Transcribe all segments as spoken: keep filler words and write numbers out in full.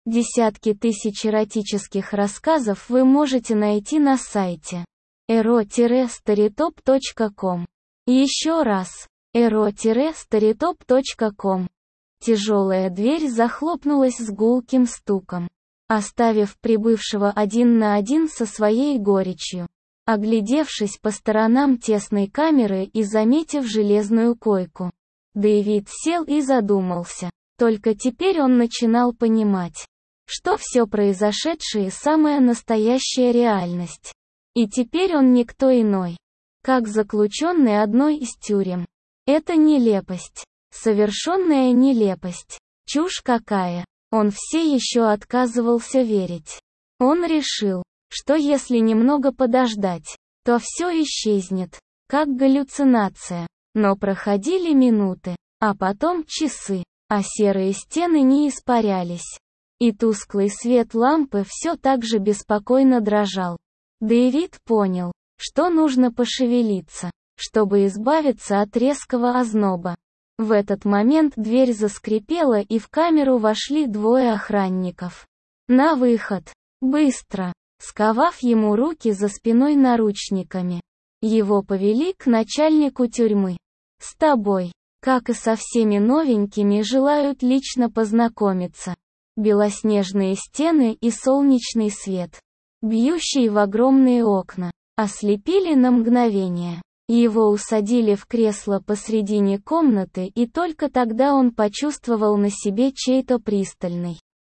Десятки тысяч эротических рассказов вы можете найти на сайте эро старитоп точка ком. Еще раз, эро старитоп точка ком. Тяжелая дверь захлопнулась с гулким стуком, оставив прибывшего один на один со своей горечью. Оглядевшись по сторонам тесной камеры и заметив железную койку, Дэвид сел и задумался. Только теперь он начинал понимать, что все произошедшее самая настоящая реальность. И теперь он никто иной, как заключенный одной из тюрем. Это нелепость. Совершенная нелепость. Чушь какая. Он все еще отказывался верить. Он решил, что если немного подождать, то все исчезнет, как галлюцинация. Но проходили минуты, а потом часы, а серые стены не испарялись. И тусклый свет лампы все так же беспокойно дрожал. Дэвид понял, что нужно пошевелиться, чтобы избавиться от резкого озноба. В этот момент дверь заскрипела, и в камеру вошли двое охранников. «На выход! Быстро!» Сковав ему руки за спиной наручниками, его повели к начальнику тюрьмы. «С тобой, как и со всеми новенькими, желают лично познакомиться». Белоснежные стены и солнечный свет, бьющий в огромные окна, ослепили на мгновение. Его усадили в кресло посредине комнаты, и только тогда он почувствовал на себе чей-то пристальный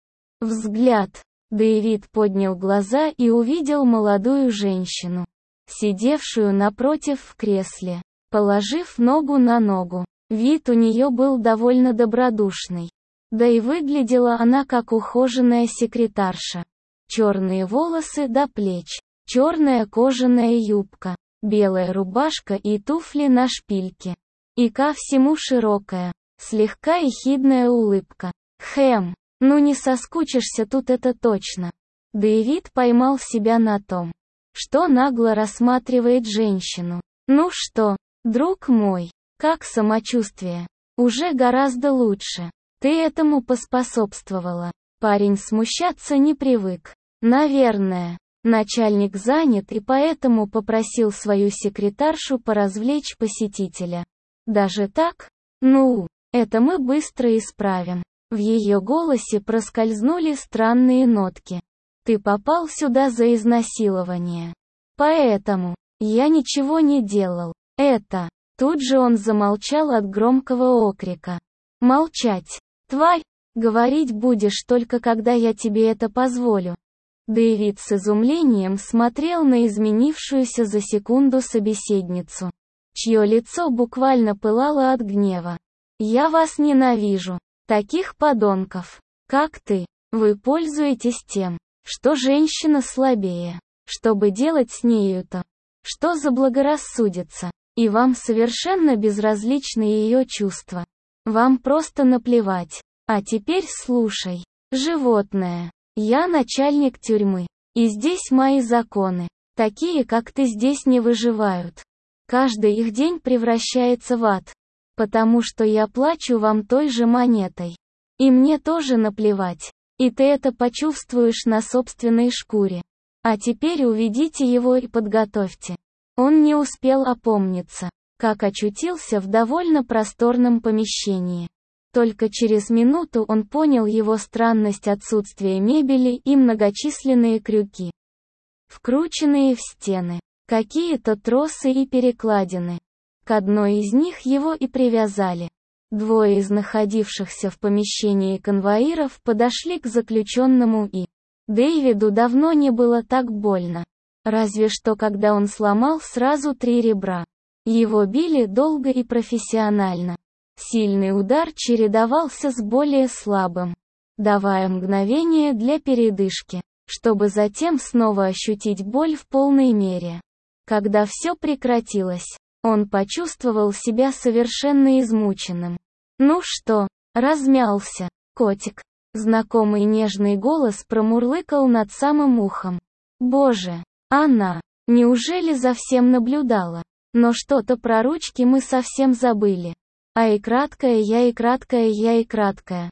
взгляд. Дэвид поднял глаза и увидел молодую женщину, сидевшую напротив в кресле, положив ногу на ногу. Вид у нее был довольно добродушный. Да и выглядела она как ухоженная секретарша. Черные волосы до плеч, черная кожаная юбка, белая рубашка и туфли на шпильке. И ко всему широкая, слегка ехидная улыбка. Хэм, ну не соскучишься тут, это точно. Дэвид поймал себя на том, что нагло рассматривает женщину. Ну что, друг мой, как самочувствие? Уже гораздо лучше. Ты этому поспособствовала. Парень смущаться не привык. Наверное, начальник занят и поэтому попросил свою секретаршу поразвлечь посетителя. Даже так? Ну, это мы быстро исправим. В ее голосе проскользнули странные нотки. Ты попал сюда за изнасилование. Поэтому я ничего не делал. Это. Тут же он замолчал от громкого окрика. Молчать. Тварь, говорить будешь только когда я тебе это позволю. Дэвид с изумлением смотрел на изменившуюся за секунду собеседницу, чье лицо буквально пылало от гнева. Я вас ненавижу. Таких подонков, как ты. Вы пользуетесь тем, что женщина слабее, чтобы делать с нею-то, что заблагорассудится. И вам совершенно безразличны ее чувства. Вам просто наплевать. А теперь слушай, животное. Я начальник тюрьмы. И здесь мои законы. Такие, как ты, здесь не выживают. Каждый их день превращается в ад. Потому что я плачу вам той же монетой. И мне тоже наплевать. И ты это почувствуешь на собственной шкуре. А теперь уведите его и подготовьте. Он не успел опомниться, как очутился в довольно просторном помещении. Только через минуту он понял его странность: отсутствие мебели и многочисленные крюки, вкрученные в стены, какие-то тросы и перекладины. К одной из них его и привязали. Двое из находившихся в помещении конвоиров подошли к заключенному, и Дэвиду давно не было так больно. Разве что когда он сломал сразу три ребра. Его били долго и профессионально. Сильный удар чередовался с более слабым, давая мгновение для передышки, чтобы затем снова ощутить боль в полной мере. Когда все прекратилось, он почувствовал себя совершенно измученным. «Ну что, размялся, котик?» Знакомый нежный голос промурлыкал над самым ухом. Боже, она, неужели за всем наблюдала? Но что-то про ручки мы совсем забыли. А и краткая я, и краткая я, и краткая.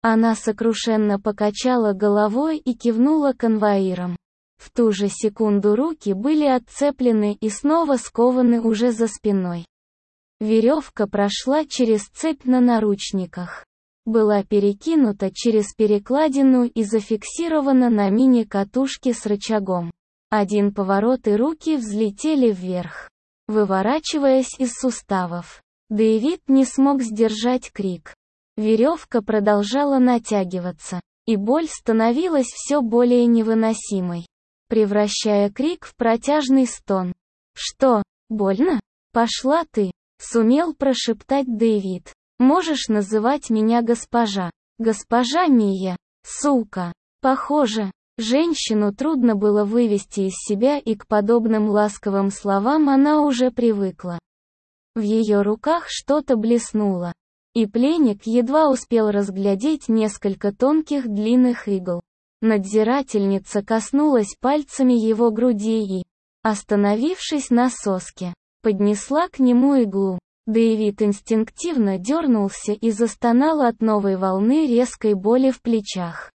Она сокрушенно покачала головой и кивнула конвоирам. В ту же секунду руки были отцеплены и снова скованы уже за спиной. Веревка прошла через цепь на наручниках. Была перекинута через перекладину и зафиксирована на мини-катушке с рычагом. Один поворот и руки взлетели вверх, выворачиваясь из суставов. Дэвид не смог сдержать крик. Веревка продолжала натягиваться, и боль становилась все более невыносимой, превращая крик в протяжный стон. «Что, больно? Пошла ты!» — сумел прошептать Дэвид. «Можешь называть меня госпожа. Госпожа Мия, сука!» Похоже, женщину трудно было вывести из себя, и к подобным ласковым словам она уже привыкла. В ее руках что-то блеснуло, и пленник едва успел разглядеть несколько тонких длинных игл. Надзирательница коснулась пальцами его груди и, остановившись на соске, поднесла к нему иглу. Дэвид инстинктивно дернулся и застонал от новой волны резкой боли в плечах.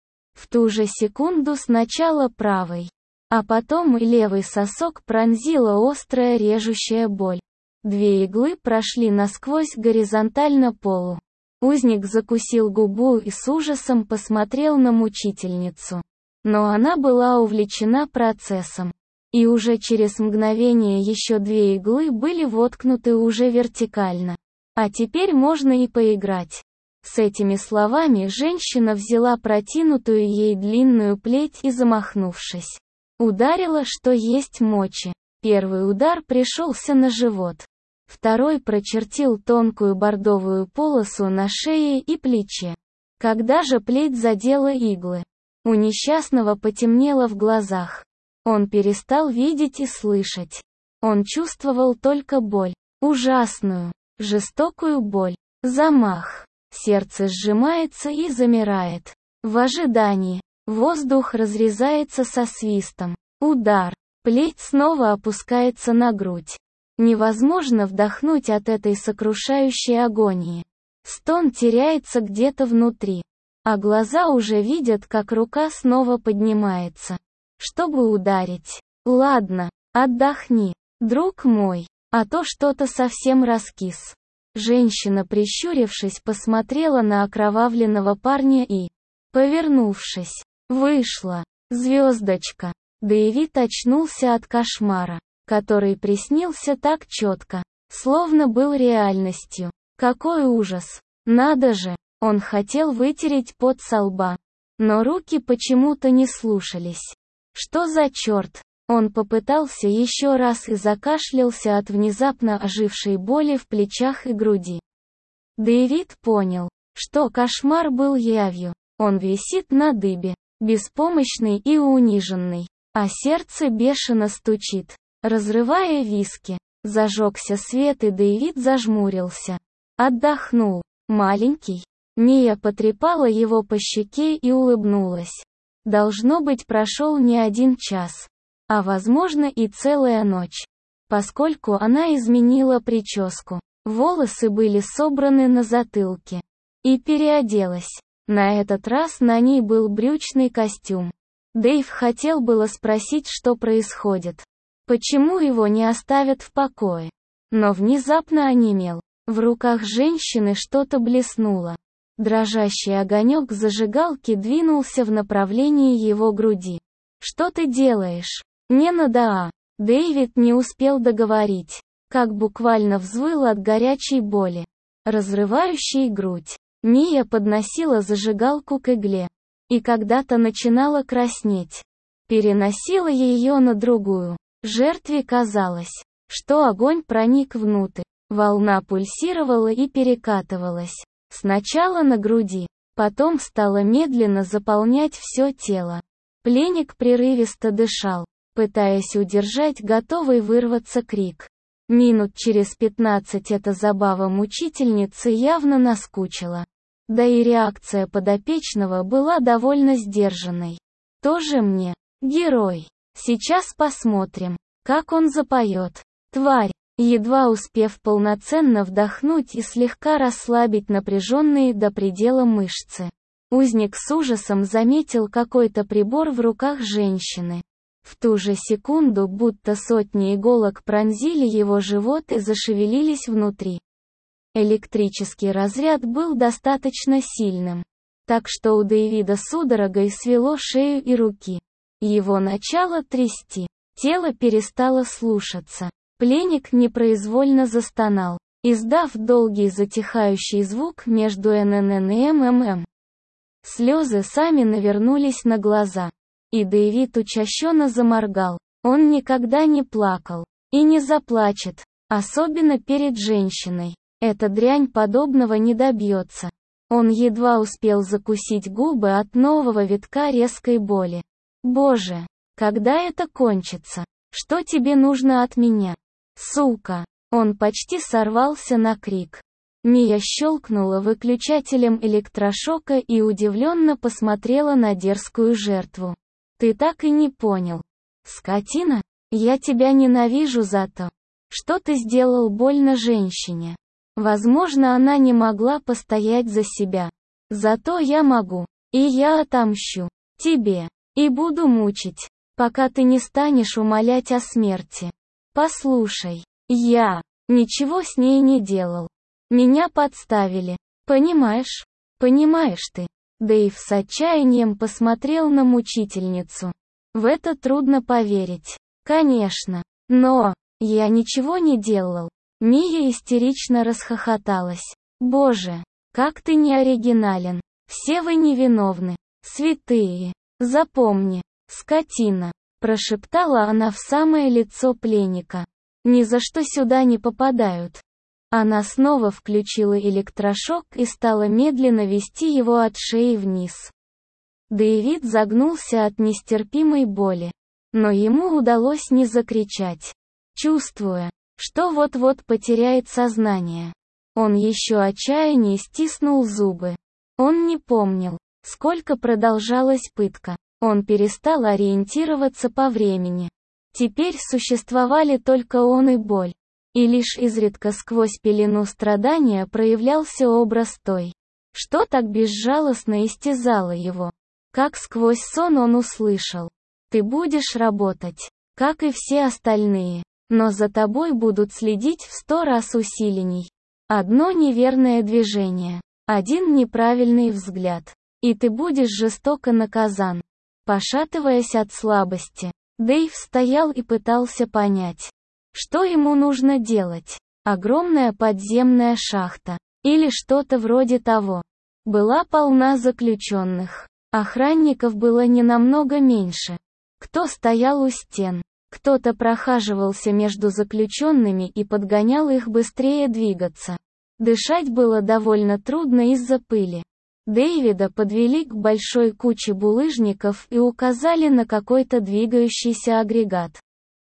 В ту же секунду сначала правый, а потом и левый сосок пронзила острая режущая боль. Две иглы прошли насквозь горизонтально полу. Узник закусил губу и с ужасом посмотрел на мучительницу. Но она была увлечена процессом. И уже через мгновение еще две иглы были воткнуты уже вертикально. А теперь можно и поиграть. С этими словами женщина взяла протянутую ей длинную плеть и, замахнувшись, ударила, что есть мочи. Первый удар пришелся на живот. Второй прочертил тонкую бордовую полосу на шее и плече. Когда же плеть задела иглы, у несчастного потемнело в глазах. Он перестал видеть и слышать. Он чувствовал только боль. Ужасную, жестокую боль. Замах. Сердце сжимается и замирает. В ожидании. Воздух разрезается со свистом. Удар. Плеть снова опускается на грудь. Невозможно вдохнуть от этой сокрушающей агонии. Стон теряется где-то внутри. А глаза уже видят, как рука снова поднимается, чтобы ударить. Ладно, отдохни, друг мой, а то что-то совсем раскис. Женщина, прищурившись, посмотрела на окровавленного парня и, повернувшись, вышла. Звездочка. Дэвид очнулся от кошмара, который приснился так четко, словно был реальностью. Какой ужас! Надо же! Он хотел вытереть пот со лба, но руки почему-то не слушались. Что за черт? Он попытался еще раз и закашлялся от внезапно ожившей боли в плечах и груди. Дэвид понял, что кошмар был явью. Он висит на дыбе, беспомощный и униженный, а сердце бешено стучит, разрывая виски. Зажегся свет, и Дэвид зажмурился. Отдохнул. Маленький. Мия потрепала его по щеке и улыбнулась. Должно быть, прошел не один час, а возможно и целая ночь, поскольку она изменила прическу. Волосы были собраны на затылке. И переоделась. На этот раз на ней был брючный костюм. Дэйв хотел было спросить, что происходит. Почему его не оставят в покое? Но внезапно онемел. В руках женщины что-то блеснуло. Дрожащий огонек зажигалки двинулся в направлении его груди. «Что ты делаешь? Не надо, а!» Дэвид не успел договорить, как буквально взвыл от горячей боли, разрывающей грудь. Мия подносила зажигалку к игле, и когда-то начинала краснеть. Переносила ее на другую. Жертве казалось, что огонь проник внутрь. Волна пульсировала и перекатывалась. Сначала на груди, потом стала медленно заполнять все тело. Пленник прерывисто дышал, пытаясь удержать готовый вырваться крик. Минут через пятнадцать эта забава мучительницы явно наскучила. Да и реакция подопечного была довольно сдержанной. Тоже мне герой. Сейчас посмотрим, как он запоет. Тварь. Едва успев полноценно вдохнуть и слегка расслабить напряженные до предела мышцы, Узник с ужасом заметил какой-то прибор в руках женщины. В ту же секунду будто сотни иголок пронзили его живот и зашевелились внутри. Электрический разряд был достаточно сильным, так что у Дэвида судорогой свело шею и руки. Его начало трясти. Тело перестало слушаться. Пленник непроизвольно застонал, издав долгий затихающий звук между эн-эн-эн и эм-эм-эм. Слезы сами навернулись на глаза. И Дэвид учащенно заморгал. Он никогда не плакал. И не заплачет. Особенно перед женщиной. Эта дрянь подобного не добьется. Он едва успел закусить губы от нового витка резкой боли. Боже, когда это кончится? Что тебе нужно от меня? Сука! Он почти сорвался на крик. Мия щелкнула выключателем электрошока и удивленно посмотрела на дерзкую жертву. Ты так и не понял. Скотина, я тебя ненавижу за то, что ты сделал больно женщине. Возможно, она не могла постоять за себя. Зато я могу. И я отомщу тебе. И буду мучить, пока ты не станешь умолять о смерти. Послушай, я ничего с ней не делал. Меня подставили. Понимаешь? Понимаешь ты? Дэйв с отчаянием посмотрел на мучительницу. В это трудно поверить. Конечно. Но я ничего не делал. Мия истерично расхохоталась. Боже, как ты не оригинален. Все вы невиновны. Святые. Запомни, скотина, прошептала она в самое лицо пленника. Ни за что сюда не попадают. Она снова включила электрошок и стала медленно вести его от шеи вниз. Дэвид загнулся от нестерпимой боли. Но ему удалось не закричать. Чувствуя, что вот-вот потеряет сознание, он еще отчаяннее стиснул зубы. Он не помнил, сколько продолжалась пытка. Он перестал ориентироваться по времени. Теперь существовали только он и боль. И лишь изредка сквозь пелену страдания проявлялся образ той, что так безжалостно истязало его. Как сквозь сон он услышал: «Ты будешь работать, как и все остальные, но за тобой будут следить в сто раз усиленней. Одно неверное движение, один неправильный взгляд, и ты будешь жестоко наказан». Пошатываясь от слабости, Дэйв стоял и пытался понять, что ему нужно делать. Огромная подземная шахта, или что-то вроде того, была полна заключенных. Охранников было не намного меньше. Кто стоял у стен, кто-то прохаживался между заключенными и подгонял их быстрее двигаться. Дышать было довольно трудно из-за пыли. Дэвида подвели к большой куче булыжников и указали на какой-то двигающийся агрегат.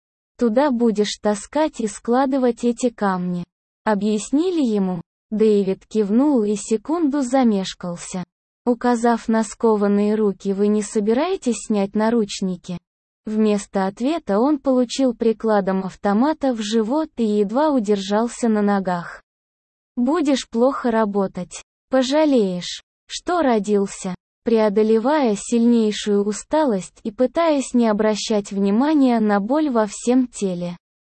«Туда будешь таскать и складывать эти камни». Объяснили ему. Дэвид кивнул и секунду замешкался. Указав на скованные руки: «Вы не собираетесь снять наручники?» Вместо ответа он получил прикладом автомата в живот и едва удержался на ногах. «Будешь плохо работать. Пожалеешь, что родился». Преодолевая сильнейшую усталость и пытаясь не обращать внимания на боль во всем теле,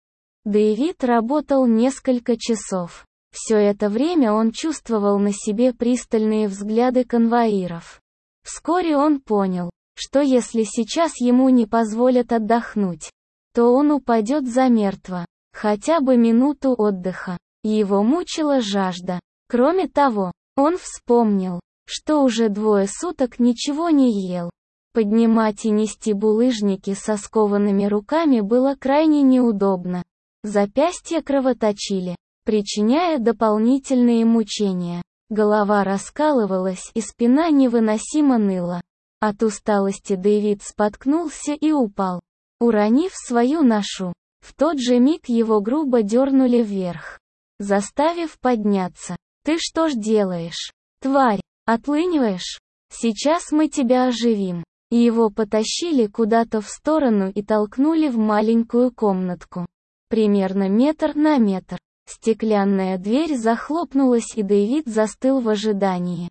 Дэвид работал несколько часов. Все это время он чувствовал на себе пристальные взгляды конвоиров. Вскоре он понял, что если сейчас ему не позволят отдохнуть, то он упадет замертво. Хотя бы минуту отдыха. Его мучила жажда. Кроме того, он вспомнил, что уже двое суток ничего не ел. Поднимать и нести булыжники со скованными руками было крайне неудобно. Запястья кровоточили, причиняя дополнительные мучения. Голова раскалывалась и спина невыносимо ныла. От усталости Дэвид споткнулся и упал, уронив свою ношу. В тот же миг его грубо дернули вверх, заставив подняться. «Ты что ж делаешь, тварь? Отлыниваешь? Сейчас мы тебя оживим». Его потащили куда-то в сторону и толкнули в маленькую комнатку. Примерно метр на метр. Стеклянная дверь захлопнулась, и Дэвид застыл в ожидании.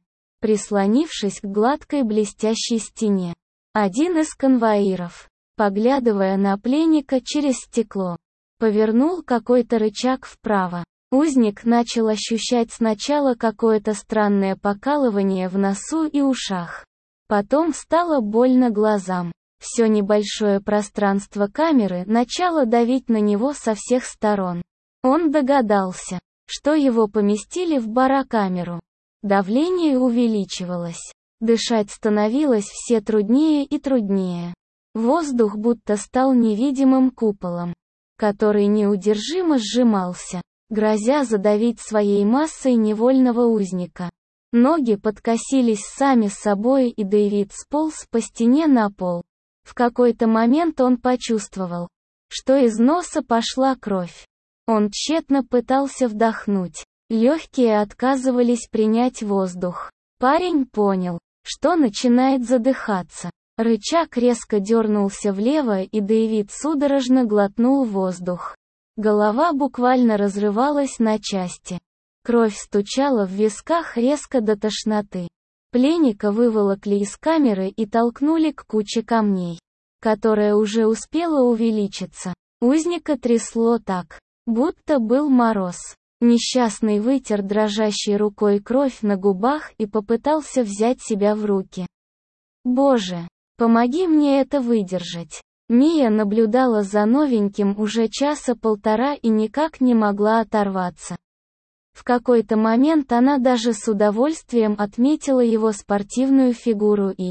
прислонившись к гладкой блестящей стене. Один из конвоиров, поглядывая на пленника через стекло, повернул какой-то рычаг вправо. Узник начал ощущать сначала какое-то странное покалывание в носу и ушах. Потом стало больно глазам. Все небольшое пространство камеры начало давить на него со всех сторон. Он догадался, что его поместили в барокамеру. Давление увеличивалось. Дышать становилось все труднее и труднее. Воздух будто стал невидимым куполом, который неудержимо сжимался, грозя задавить своей массой невольного узника. Ноги подкосились сами собой, и Дэвид сполз по стене на пол. В какой-то момент он почувствовал, что из носа пошла кровь. Он тщетно пытался вдохнуть. Легкие отказывались принять воздух. Парень понял, что начинает задыхаться. Рычаг резко дернулся влево, и Дэвид судорожно глотнул воздух. Голова буквально разрывалась на части. Кровь стучала в висках резко до тошноты. Пленника выволокли из камеры и толкнули к куче камней, которая уже успела увеличиться. Узника трясло так, будто был мороз. Несчастный вытер дрожащей рукой кровь на губах и попытался взять себя в руки. «Боже, помоги мне это выдержать». Мия наблюдала за новеньким уже часа полтора и никак не могла оторваться. В какой-то момент она даже с удовольствием отметила его спортивную фигуру и...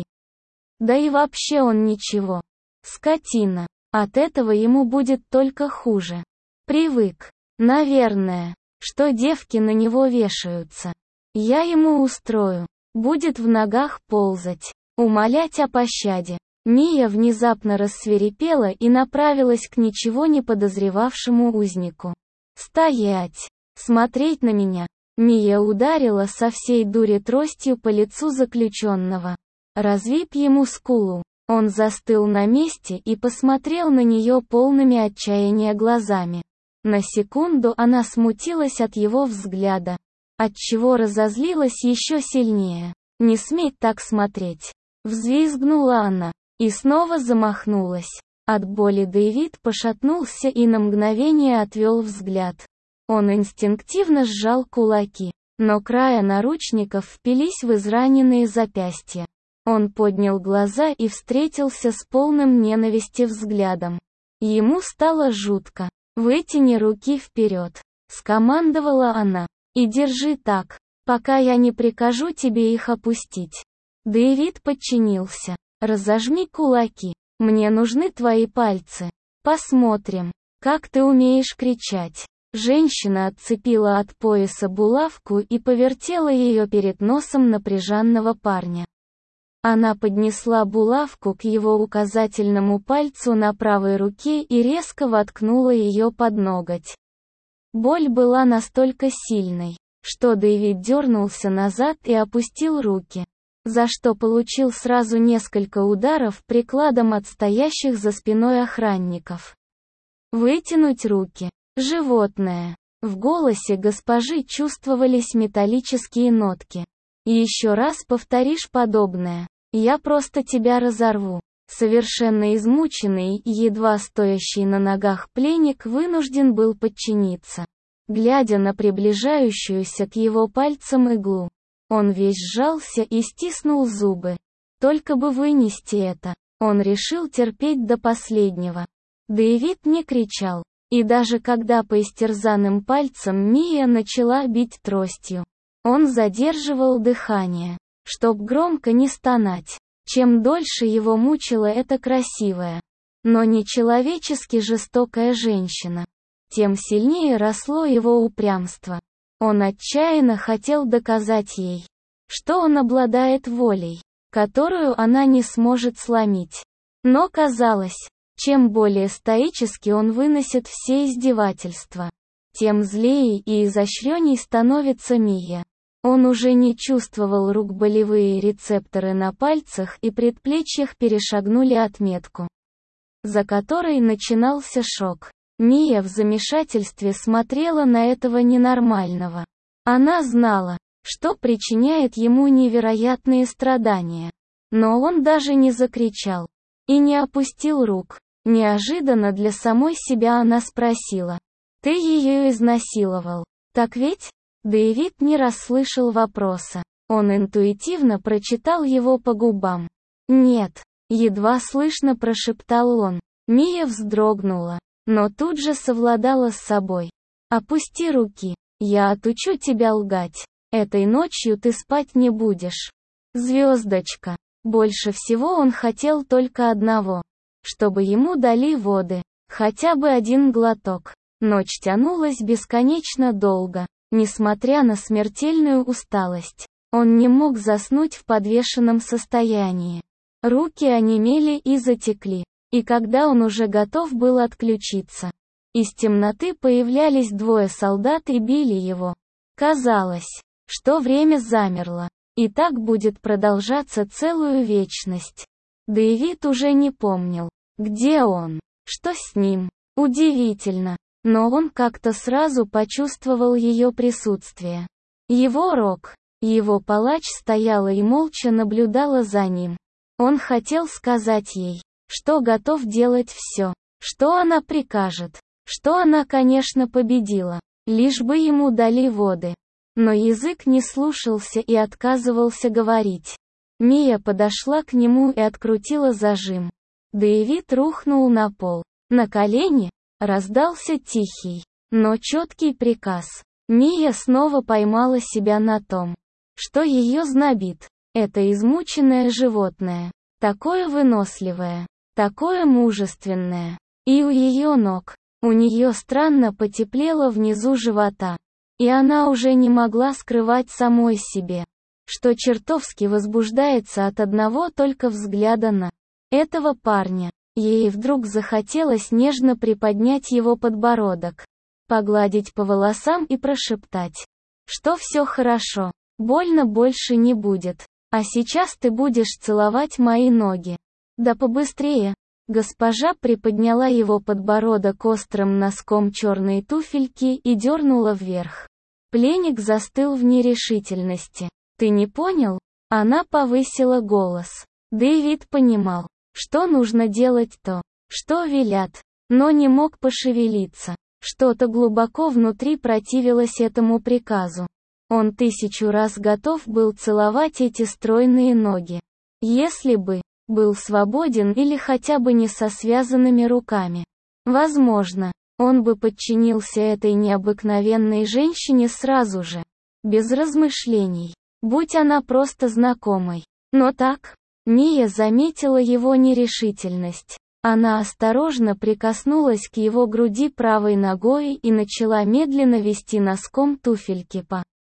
Да и вообще он ничего. Скотина. От этого ему будет только хуже. Привык. Наверное, что девки на него вешаются. Я ему устрою. Будет в ногах ползать. Умолять о пощаде. Мия внезапно рассвирепела и направилась к ничего не подозревавшему узнику. «Стоять! Смотреть на меня!» Мия ударила со всей дури тростью по лицу заключенного. «Развибь ему скулу». Он застыл на месте и посмотрел на нее полными отчаяния глазами. На секунду она смутилась от его взгляда, отчего разозлилась еще сильнее. «Не смей так смотреть!» Взвизгнула она. И снова замахнулась. От боли Дэвид пошатнулся и на мгновение отвел взгляд. Он инстинктивно сжал кулаки, но края наручников впились в израненные запястья. Он поднял глаза и встретился с полным ненависти взглядом. Ему стало жутко. «Вытяни руки вперед», — скомандовала она, — «и держи так, пока я не прикажу тебе их опустить». Дэвид подчинился. «Разожми кулаки. Мне нужны твои пальцы. Посмотрим, как ты умеешь кричать». Женщина отцепила от пояса булавку и повертела ее перед носом напряженного парня. Она поднесла булавку к его указательному пальцу на правой руке и резко воткнула ее под ноготь. Боль была настолько сильной, что Дэвид дернулся назад и опустил руки, за что получил сразу несколько ударов прикладом от стоящих за спиной охранников. «Вытянуть руки. Животное». В голосе госпожи чувствовались металлические нотки. «Еще раз повторишь подобное, я просто тебя разорву». Совершенно измученный и едва стоящий на ногах пленник вынужден был подчиниться, глядя на приближающуюся к его пальцам иглу. Он весь сжался и стиснул зубы. Только бы вынести это. Он решил терпеть до последнего. Дэвид не кричал. И даже когда по истерзанным пальцам Мия начала бить тростью, он задерживал дыхание, чтоб громко не стонать. Чем дольше его мучила эта красивая, но нечеловечески жестокая женщина, тем сильнее росло его упрямство. Он отчаянно хотел доказать ей, что он обладает волей, которую она не сможет сломить. Но казалось, чем более стоически он выносит все издевательства, тем злее и изощренней становится Мия. Он уже не чувствовал рук, болевые рецепторы на пальцах и предплечьях перешагнули отметку, за которой начинался шок. Мия в замешательстве смотрела на этого ненормального. Она знала, что причиняет ему невероятные страдания. Но он даже не закричал и не опустил рук. Неожиданно для самой себя она спросила: «Ты ее изнасиловал, так ведь?» Дэвид не расслышал вопроса. Он интуитивно прочитал его по губам. «Нет», — едва слышно прошептал он. Мия вздрогнула, но тут же совладала с собой. «Опусти руки, я отучу тебя лгать. Этой ночью ты спать не будешь. Звездочка». Больше всего он хотел только одного. Чтобы ему дали воды. Хотя бы один глоток. Ночь тянулась бесконечно долго. Несмотря на смертельную усталость, он не мог заснуть в подвешенном состоянии. Руки онемели и затекли. И когда он уже готов был отключиться, из темноты появлялись двое солдат и били его. Казалось, что время замерло. И так будет продолжаться целую вечность. Дэвид уже не помнил, где он, что с ним. Удивительно, но он как-то сразу почувствовал ее присутствие. Его Рок, его палач стояла и молча наблюдала за ним. Он хотел сказать ей, что готов делать все, что она прикажет, что она, конечно, победила, лишь бы ему дали воды. Но язык не слушался и отказывался говорить. Мия подошла к нему и открутила зажим. Дэвид рухнул на пол. На колени раздался тихий, но четкий приказ. Мия снова поймала себя на том, что ее знобит. Это измученное животное, такое выносливое, такое мужественное. И у ее ног, у нее странно потеплело внизу живота. И она уже не могла скрывать самой себе, что чертовски возбуждается от одного только взгляда на этого парня. Ей вдруг захотелось нежно приподнять его подбородок, погладить по волосам и прошептать, что все хорошо, больно больше не будет, а сейчас ты будешь целовать мои ноги. Да побыстрее. Госпожа приподняла его подбородок острым носком черной туфельки и дернула вверх. Пленник застыл в нерешительности. «Ты не понял?» Она повысила голос. Дэвид понимал, что нужно делать то, что велят, но не мог пошевелиться. Что-то глубоко внутри противилось этому приказу. Он тысячу раз готов был целовать эти стройные ноги. Если бы был свободен или хотя бы не со связанными руками. Возможно, он бы подчинился этой необыкновенной женщине сразу же, без размышлений, будь она просто знакомой. Но так, Мия заметила его нерешительность. Она осторожно прикоснулась к его груди правой ногой и начала медленно вести носком туфельки по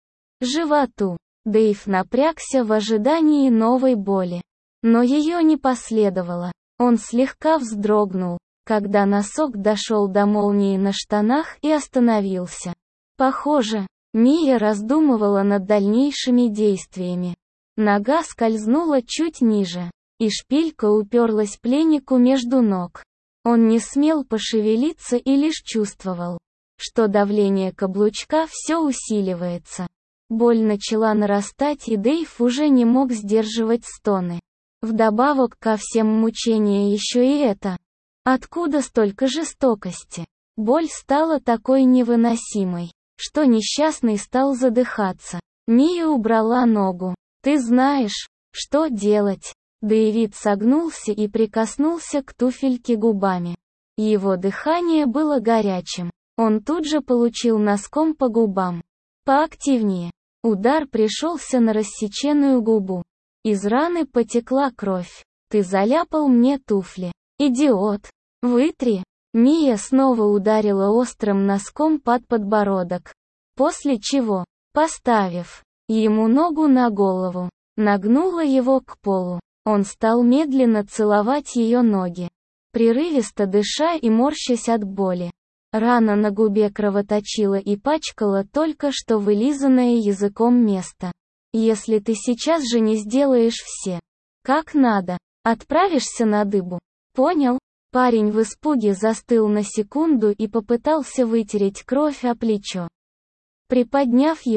животу. Дэйв напрягся в ожидании новой боли. Но ее не последовало. Он слегка вздрогнул, когда носок дошел до молнии на штанах и остановился. Похоже, Мия раздумывала над дальнейшими действиями. Нога скользнула чуть ниже, и шпилька уперлась пленнику между ног. Он не смел пошевелиться и лишь чувствовал, что давление каблучка все усиливается. Боль начала нарастать, и Дэйв уже не мог сдерживать стоны. Вдобавок ко всем мучениям еще и это. Откуда столько жестокости? Боль стала такой невыносимой, что несчастный стал задыхаться. Мия убрала ногу. «Ты знаешь, что делать?» Дэвид согнулся и прикоснулся к туфельке губами. Его дыхание было горячим. Он тут же получил носком по губам. Поактивнее. Удар пришелся на рассеченную губу. Из раны потекла кровь. «Ты заляпал мне туфли. Идиот! Вытри!» Мия снова ударила острым носком под подбородок. После чего, поставив ему ногу на голову, нагнула его к полу. Он стал медленно целовать ее ноги, прерывисто дыша и морщась от боли. Рана на губе кровоточила и пачкала только что вылизанное языком место. «Если ты сейчас же не сделаешь все, как надо, отправишься на дыбу. Понял?» Парень в испуге застыл на секунду и попытался вытереть кровь о плечо. Приподняв его,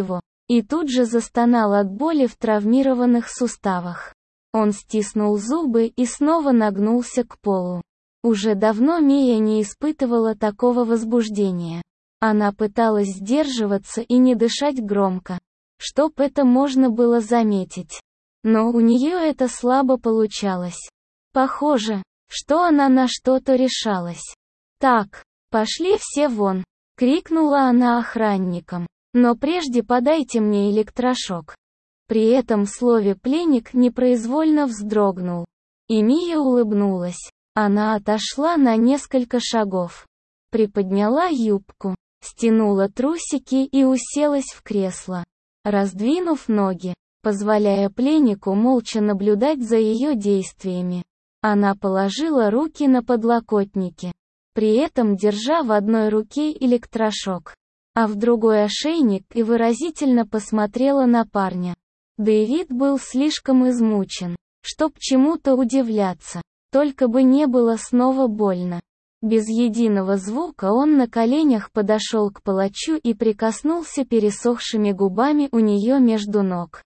И тут же застонал от боли в травмированных суставах. Он стиснул зубы и снова нагнулся к полу. Уже давно Мия не испытывала такого возбуждения. Она пыталась сдерживаться и не дышать громко, чтоб это можно было заметить. Но у нее это слабо получалось. Похоже, что она на что-то решалась. «Так, пошли все вон!» — крикнула она охранникам. «Но прежде подайте мне электрошок». При этом слове пленник непроизвольно вздрогнул. И Мия улыбнулась. Она отошла на несколько шагов. Приподняла юбку, стянула трусики и уселась в кресло, раздвинув ноги, позволяя пленнику молча наблюдать за ее действиями. Она положила руки на подлокотники, при этом держа в одной руке электрошок, а в другой ошейник, и выразительно посмотрела на парня. Дэвид был слишком измучен, чтоб чему-то удивляться, только бы не было снова больно. Без единого звука он на коленях подошел к палачу и прикоснулся пересохшими губами у нее между ног.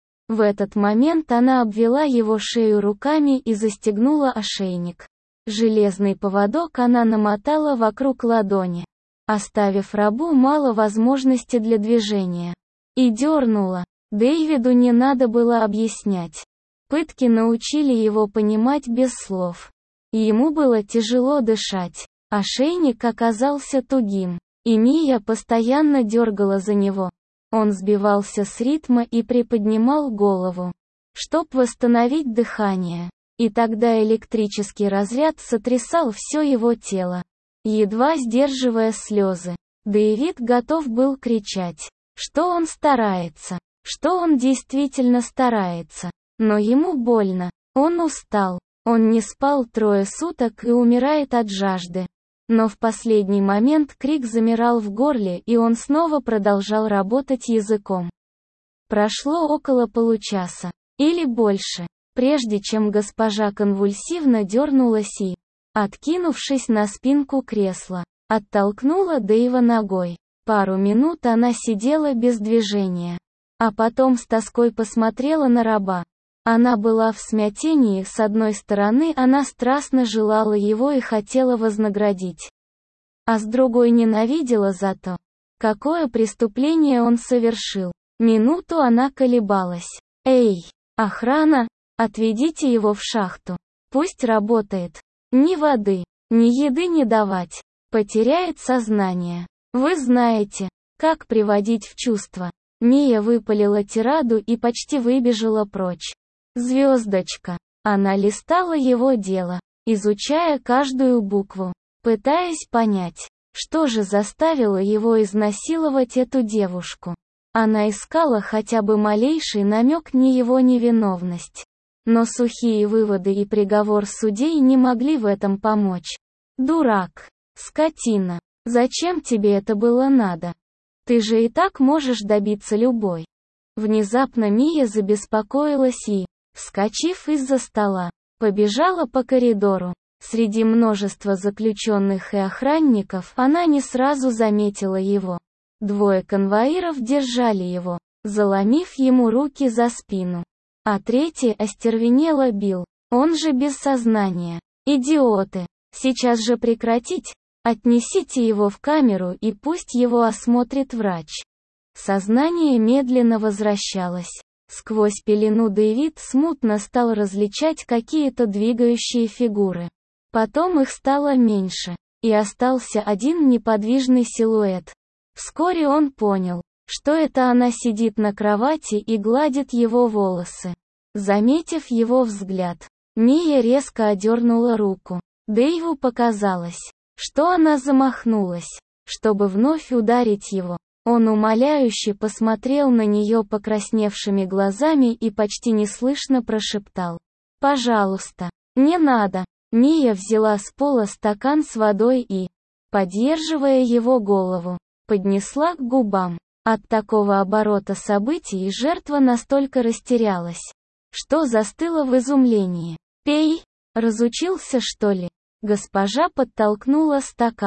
В этот момент она обвела его шею руками и застегнула ошейник. Железный поводок она намотала вокруг ладони, оставив рабу мало возможности для движения. И дернула. Дэвиду не надо было объяснять. Пытки научили его понимать без слов. Ему было тяжело дышать. Ошейник оказался тугим, и Мия постоянно дергала за него. Он сбивался с ритма и приподнимал голову, чтоб восстановить дыхание. И тогда электрический разряд сотрясал все его тело, едва сдерживая слезы. Дэвид готов был кричать, что он старается, что он действительно старается. Но ему больно, он устал, он не спал трое суток и умирает от жажды. Но в последний момент крик замирал в горле, и он снова продолжал работать языком. Прошло около получаса, или больше, прежде чем госпожа конвульсивно дернулась и, откинувшись на спинку кресла, оттолкнула Дэйва ногой. Пару минут она сидела без движения, а потом с тоской посмотрела на раба. Она была в смятении. С одной стороны, она страстно желала его и хотела вознаградить, а с другой ненавидела за то, какое преступление он совершил. Минуту она колебалась. «Эй, охрана, отведите его в шахту. Пусть работает. Ни воды, ни еды не давать. Потеряет сознание. Вы знаете, как приводить в чувство». Мия выпалила тираду и почти выбежала прочь. Звездочка. Она листала его дело, изучая каждую букву, пытаясь понять, что же заставило его изнасиловать эту девушку. Она искала хотя бы малейший намек на его невиновность. Но сухие выводы и приговор судей не могли в этом помочь. «Дурак! Скотина! Зачем тебе это было надо? Ты же и так можешь добиться любой». Внезапно Мия забеспокоилась и, вскочив из-за стола, побежала по коридору. Среди множества заключенных и охранников она не сразу заметила его. Двое конвоиров держали его, заломив ему руки за спину. А третий остервенело бил. Он же без сознания. «Идиоты! Сейчас же прекратить! Отнесите его в камеру и пусть его осмотрит врач». Сознание медленно возвращалось. Сквозь пелену Дэвид смутно стал различать какие-то двигающие фигуры. Потом их стало меньше, и остался один неподвижный силуэт. Вскоре он понял, что это она сидит на кровати и гладит его волосы. Заметив его взгляд, Мия резко одернула руку. Дэйву показалось, что она замахнулась, чтобы вновь ударить его. Он умоляюще посмотрел на нее покрасневшими глазами и почти неслышно прошептал: «Пожалуйста, не надо». Мия взяла с пола стакан с водой и, поддерживая его голову, поднесла к губам. От такого оборота событий жертва настолько растерялась, что застыла в изумлении. «Пей! Разучился, что ли?» Госпожа подтолкнула стакан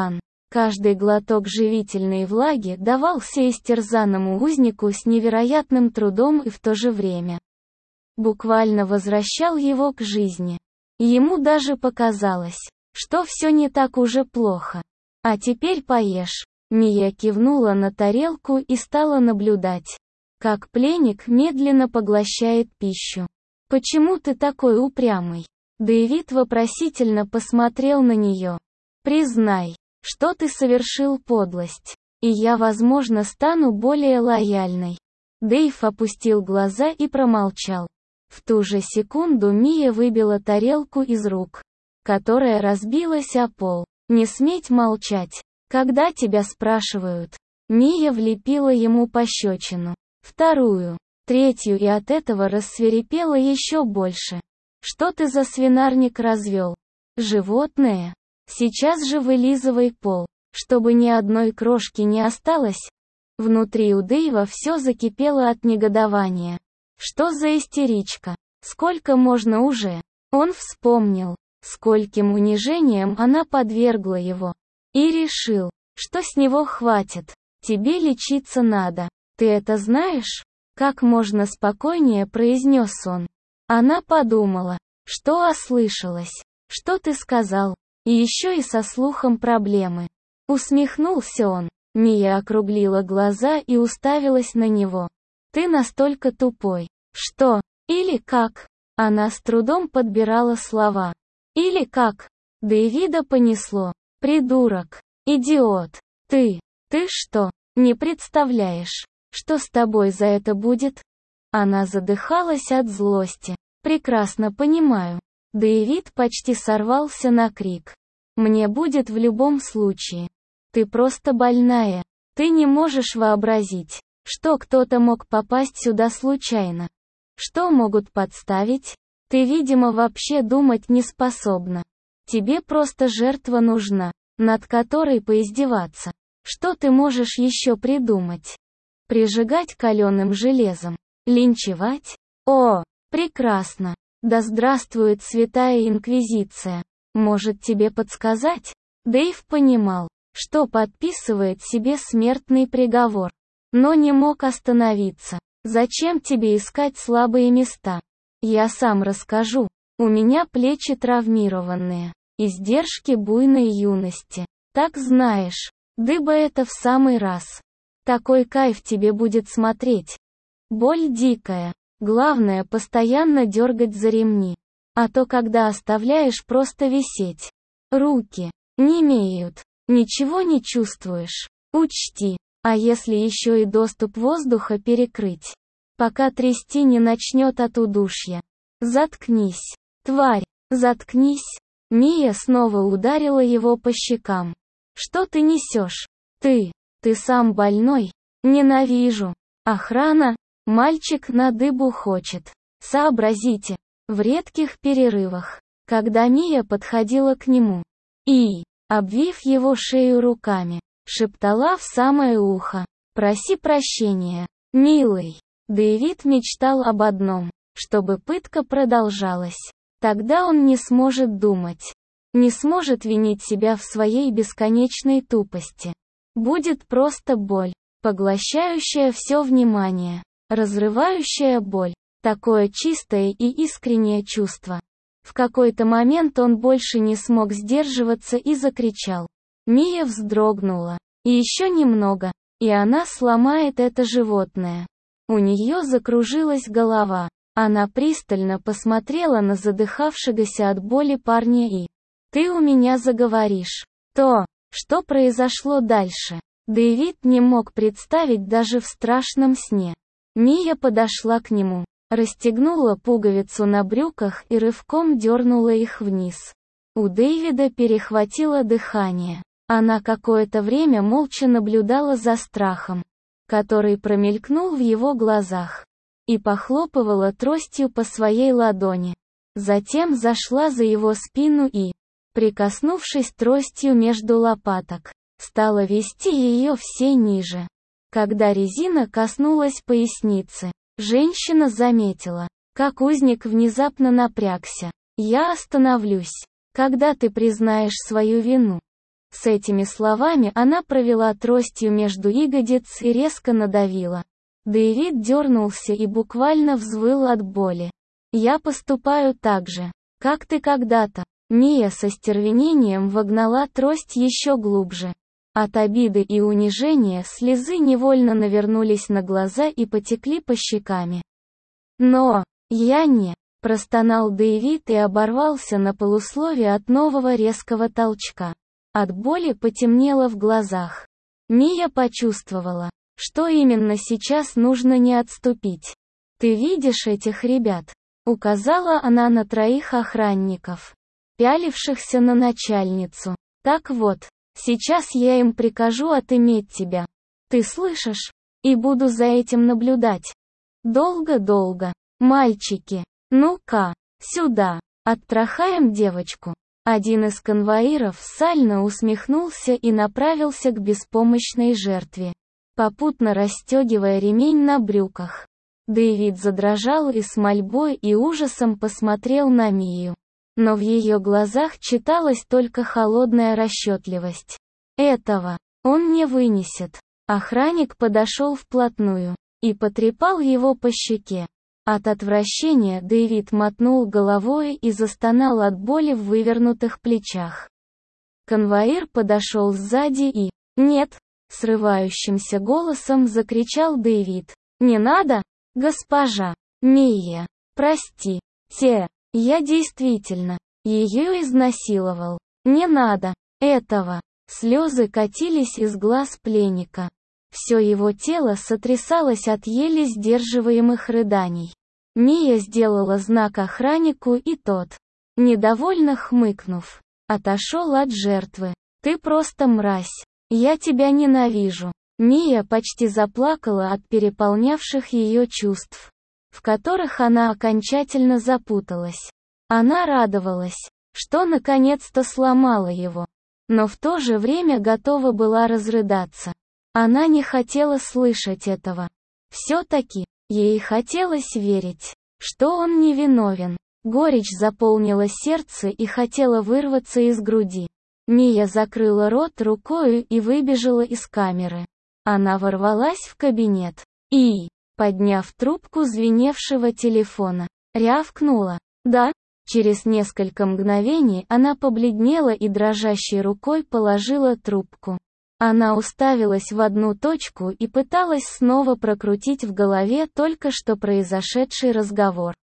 Каждый глоток живительной влаги давался истерзанному узнику с невероятным трудом и в то же время буквально возвращал его к жизни. Ему даже показалось, что все не так уже плохо. «А теперь поешь». Мия кивнула на тарелку и стала наблюдать, как пленник медленно поглощает пищу. «Почему ты такой упрямый?» Дэвид вопросительно посмотрел на нее. «Признай, что ты совершил подлость, и я, возможно, стану более лояльной». Дэйв опустил глаза и промолчал. В ту же секунду Мия выбила тарелку из рук, которая разбилась о пол. «Не сметь молчать, когда тебя спрашивают». Мия влепила ему пощечину. Вторую, третью и от этого рассвирепела еще больше. «Что ты за свинарник развел? Животное? Сейчас же вылизывай пол, чтобы ни одной крошки не осталось». Внутри у Дэйва все закипело от негодования. Что за истеричка? Сколько можно уже? Он вспомнил, скольким унижением она подвергла его. И решил, что с него хватит. «Тебе лечиться надо. Ты это знаешь?» Как можно спокойнее произнес он. Она подумала, что ослышалась. «Что ты сказал? И еще и со слухом проблемы». Усмехнулся он. Мия округлила глаза и уставилась на него. «Ты настолько тупой. Что? Или как?» Она с трудом подбирала слова. «Или как?» Дэвида понесло. «Придурок. Идиот. Ты. Ты что, не представляешь, что с тобой за это будет?» Она задыхалась от злости. «Прекрасно понимаю». Дэвид почти сорвался на крик. «Мне будет в любом случае. Ты просто больная. Ты не можешь вообразить, что кто-то мог попасть сюда случайно. Что могут подставить? Ты, видимо, вообще думать не способна. Тебе просто жертва нужна, над которой поиздеваться. Что ты можешь еще придумать? Прижигать каленым железом? Линчевать? О, прекрасно. Да здравствует Святая Инквизиция. Может тебе подсказать?» Дэйв понимал, что подписывает себе смертный приговор, но не мог остановиться. «Зачем тебе искать слабые места? Я сам расскажу. У меня плечи травмированные, издержки буйной юности. Так знаешь, дыба это в самый раз. Такой кайф тебе будет смотреть. Боль дикая. Главное постоянно дергать за ремни. А то когда оставляешь просто висеть. Руки немеют. Ничего не чувствуешь. Учти. А если еще и доступ воздуха перекрыть? Пока трясти не начнет от удушья. Заткнись. Тварь. Заткнись». Мия снова ударила его по щекам. «Что ты несешь? Ты. Ты сам больной. Ненавижу. Охрана. Мальчик на дыбу хочет. Сообразите». В редких перерывах, когда Мия подходила к нему и, обвив его шею руками, шептала в самое ухо: «Проси прощения, милый». Дэвид мечтал об одном, чтобы пытка продолжалась. Тогда он не сможет думать, не сможет винить себя в своей бесконечной тупости. Будет просто боль, поглощающая все внимание, разрывающая боль. Такое чистое и искреннее чувство. В какой-то момент он больше не смог сдерживаться и закричал. Мия вздрогнула. И еще немного, и она сломает это животное. У нее закружилась голова. Она пристально посмотрела на задыхавшегося от боли парня и... «Ты у меня заговоришь». То, что произошло дальше, Дэвид не мог представить даже в страшном сне. Мия подошла к нему, расстегнула пуговицу на брюках и рывком дернула их вниз. У Дэвида перехватило дыхание. Она какое-то время молча наблюдала за страхом, который промелькнул в его глазах, и похлопывала тростью по своей ладони. Затем зашла за его спину и, прикоснувшись тростью между лопаток, стала вести ее все ниже. Когда резина коснулась поясницы, женщина заметила, как узник внезапно напрягся. «Я остановлюсь, когда ты признаешь свою вину». С этими словами она провела тростью между ягодиц и резко надавила. Дэвид дернулся и буквально взвыл от боли. «Я поступаю так же, как ты когда-то». Мия со стервенением вогнала трость еще глубже. От обиды и унижения слезы невольно навернулись на глаза и потекли по щеками. «Но, я не», — простонал Дэвид и оборвался на полуслове от нового резкого толчка. От боли потемнело в глазах. Мия почувствовала, что именно сейчас нужно не отступить. «Ты видишь этих ребят?» — указала она на троих охранников, пялившихся на начальницу. «Так вот, сейчас я им прикажу отыметь тебя. Ты слышишь? И буду за этим наблюдать. Долго-долго. Мальчики, ну-ка, сюда, оттрахаем девочку». Один из конвоиров сально усмехнулся и направился к беспомощной жертве, попутно расстегивая ремень на брюках. Дэвид задрожал и с мольбой и ужасом посмотрел на Мию. Но в ее глазах читалась только холодная расчетливость. Этого он не вынесет. Охранник подошел вплотную и потрепал его по щеке. От отвращения Дэвид мотнул головой и застонал от боли в вывернутых плечах. Конвоир подошел сзади и «Нет!» срывающимся голосом закричал Дэвид. «Не надо, госпожа Мия, прости, те, я действительно ее изнасиловал. Не надо этого». Слезы катились из глаз пленника. Все его тело сотрясалось от еле сдерживаемых рыданий. Мия сделала знак охраннику, и тот, недовольно хмыкнув, отошел от жертвы. «Ты просто мразь. Я тебя ненавижу». Мия почти заплакала от переполнявших ее чувств, в которых она окончательно запуталась. Она радовалась, что наконец-то сломала его, но в то же время готова была разрыдаться. Она не хотела слышать этого. Все-таки, ей хотелось верить, что он невиновен. Горечь заполнила сердце и хотела вырваться из груди. Мия закрыла рот рукою и выбежала из камеры. Она ворвалась в кабинет и, подняв трубку звеневшего телефона, рявкнула. «Да?» Через несколько мгновений она побледнела и дрожащей рукой положила трубку. Она уставилась в одну точку и пыталась снова прокрутить в голове только что произошедший разговор.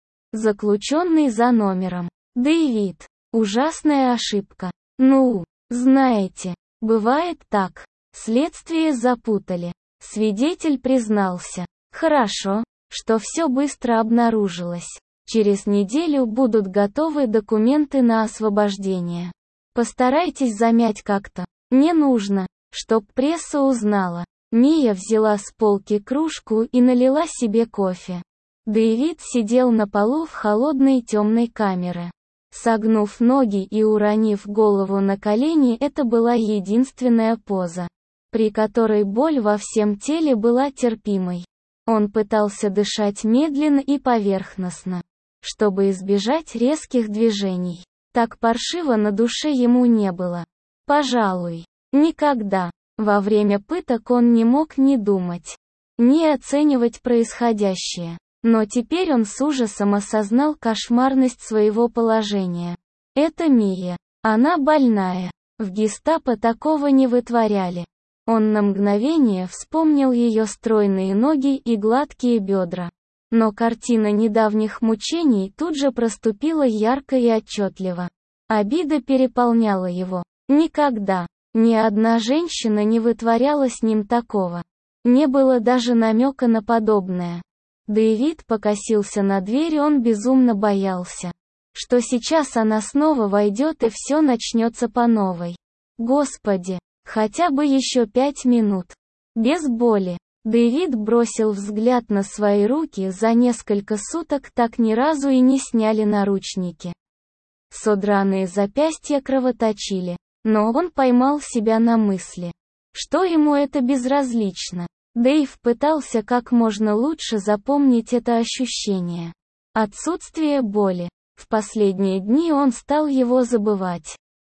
Заключенный за номером. Дэвид. Ужасная ошибка. Ну, знаете, бывает так. Следствие запутали. Свидетель признался. Хорошо, что все быстро обнаружилось. Через неделю будут готовы документы на освобождение. Постарайтесь замять как-то. Не нужно, чтоб пресса узнала. Мия взяла с полки кружку и налила себе кофе. Дэвид сидел на полу в холодной темной камере. Согнув ноги и уронив голову на колени, это была единственная поза, при которой боль во всем теле была терпимой. Он пытался дышать медленно и поверхностно, чтобы избежать резких движений. Так паршиво на душе ему не было. Пожалуй, никогда. Во время пыток он не мог ни думать, ни оценивать происходящее. Но теперь он с ужасом осознал кошмарность своего положения. Это Мия. Она больная. В гестапо такого не вытворяли. Он на мгновение вспомнил ее стройные ноги и гладкие бедра. Но картина недавних мучений тут же проступила ярко и отчетливо. Обида переполняла его. Никогда. Ни одна женщина не вытворяла с ним такого. Не было даже намека на подобное. Дэвид покосился на дверь, он безумно боялся, что сейчас она снова войдет и все начнется по новой. Господи, хотя бы еще пять минут. Без боли. Дэвид бросил взгляд на свои руки, за несколько суток так ни разу и не сняли наручники. Содранные запястья кровоточили, но он поймал себя на мысли, что ему это безразлично. Дэйв пытался как можно лучше запомнить это ощущение. Отсутствие боли. В последние дни он стал его забывать.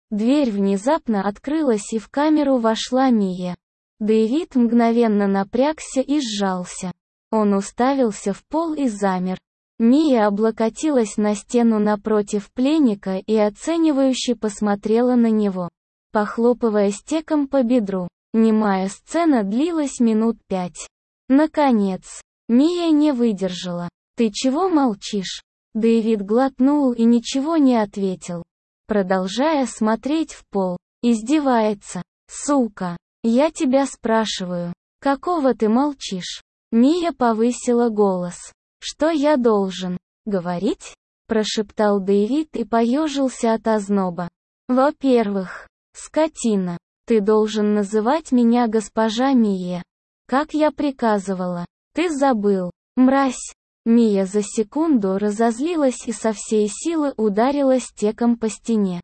Дверь внезапно открылась и в камеру вошла Мия. Дэвид мгновенно напрягся и сжался. Он уставился в пол и замер. Мия облокотилась на стену напротив пленника и оценивающе посмотрела на него, похлопывая стеком по бедру. Немая сцена длилась минут пять. Наконец, Мия не выдержала. «Ты чего молчишь?» Дэвид глотнул и ничего не ответил, продолжая смотреть в пол. Издевается. «Сука! Я тебя спрашиваю, какого ты молчишь?» Мия повысила голос. «Что я должен говорить?» Прошептал Дэвид и поежился от озноба. «Во-первых, скотина, ты должен называть меня госпожа Мия. Как я приказывала. Ты забыл, мразь!» Мия за секунду разозлилась и со всей силы ударила стеком по стене.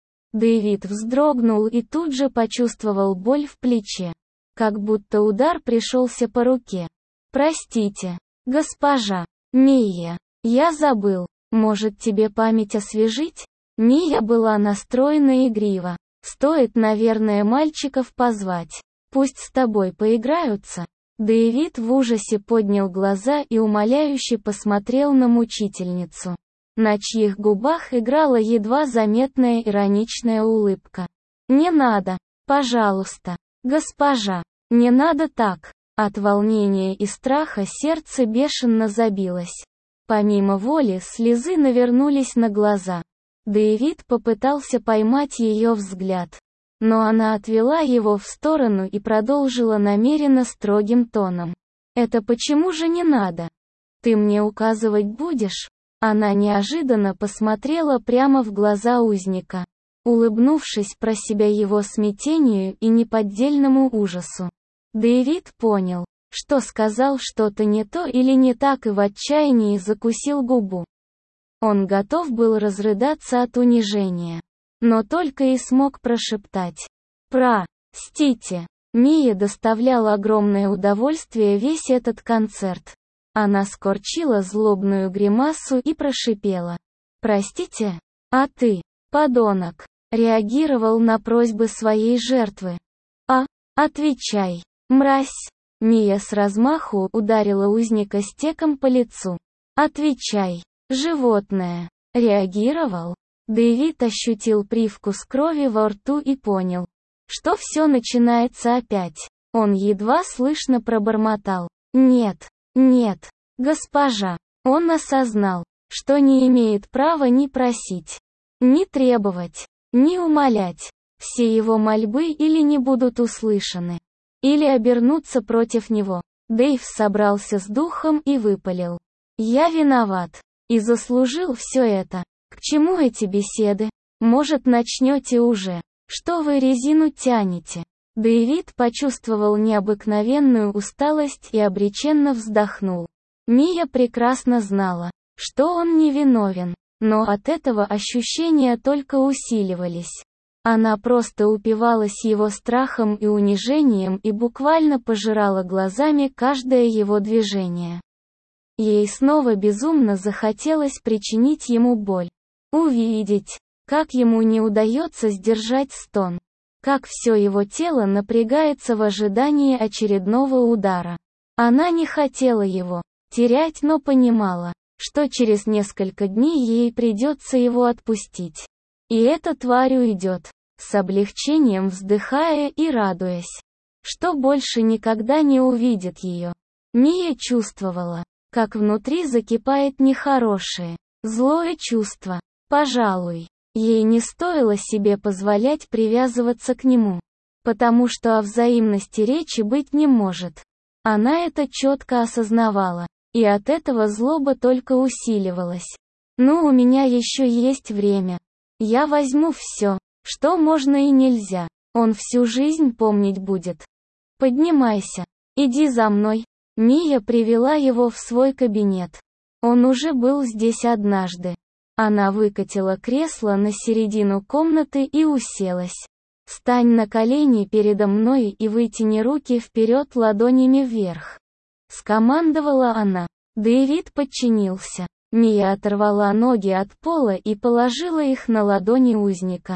Дэвид вздрогнул и тут же почувствовал боль в плече. Как будто удар пришелся по руке. «Простите, госпожа Мия, я забыл. Может, тебе память освежить?» Мия была настроена игриво. «Стоит, наверное, мальчиков позвать. Пусть с тобой поиграются». Дэвид в ужасе поднял глаза и умоляюще посмотрел на мучительницу, на чьих губах играла едва заметная ироничная улыбка. «Не надо, пожалуйста, госпожа, не надо так». От волнения и страха сердце бешено забилось. Помимо воли слезы навернулись на глаза. Дэвид попытался поймать ее взгляд, но она отвела его в сторону и продолжила намеренно строгим тоном. «Это почему же не надо? Ты мне указывать будешь?» Она неожиданно посмотрела прямо в глаза узника, улыбнувшись про себя его смятению и неподдельному ужасу. Дэвид понял, что сказал что-то не то или не так, и в отчаянии закусил губу. Он готов был разрыдаться от унижения, но только и смог прошептать: «Простите». Мия доставляла огромное удовольствие весь этот концерт. Она скорчила злобную гримасу и прошипела: «Простите? А ты, подонок, реагировал на просьбы своей жертвы? А, отвечай, мразь!» Мия с размаху ударила узника стеком по лицу. «Отвечай, животное, реагировал?» Дэвид ощутил привкус крови во рту и понял, что все начинается опять. Он едва слышно пробормотал: «Нет, нет, госпожа». Он осознал, что не имеет права ни просить, ни требовать, ни умолять. Все его мольбы или не будут услышаны, или обернутся против него. Дэйв собрался с духом и выпалил: «Я виноват. И заслужил все это. К чему эти беседы? Может, начнете уже? Что вы резину тянете?» Дэвид почувствовал необыкновенную усталость и обреченно вздохнул. Мия прекрасно знала, что он невиновен, но от этого ощущения только усиливались. Она просто упивалась его страхом и унижением и буквально пожирала глазами каждое его движение. Ей снова безумно захотелось причинить ему боль. Увидеть, как ему не удается сдержать стон. Как все его тело напрягается в ожидании очередного удара. Она не хотела его терять, но понимала, что через несколько дней ей придется его отпустить. И эта тварь уйдет, с облегчением вздыхая и радуясь, что больше никогда не увидит ее. Мия чувствовала, как внутри закипает нехорошее, злое чувство. Пожалуй, ей не стоило себе позволять привязываться к нему, потому что о взаимности речи быть не может. Она это четко осознавала, и от этого злоба только усиливалась. «Ну, у меня еще есть время. Я возьму все, что можно и нельзя. Он всю жизнь помнить будет. Поднимайся, иди за мной». Мия привела его в свой кабинет. Он уже был здесь однажды. Она выкатила кресло на середину комнаты и уселась. «Стань на колени передо мной и вытяни руки вперед ладонями вверх», — скомандовала она. Дэвид подчинился. Мия оторвала ноги от пола и положила их на ладони узника.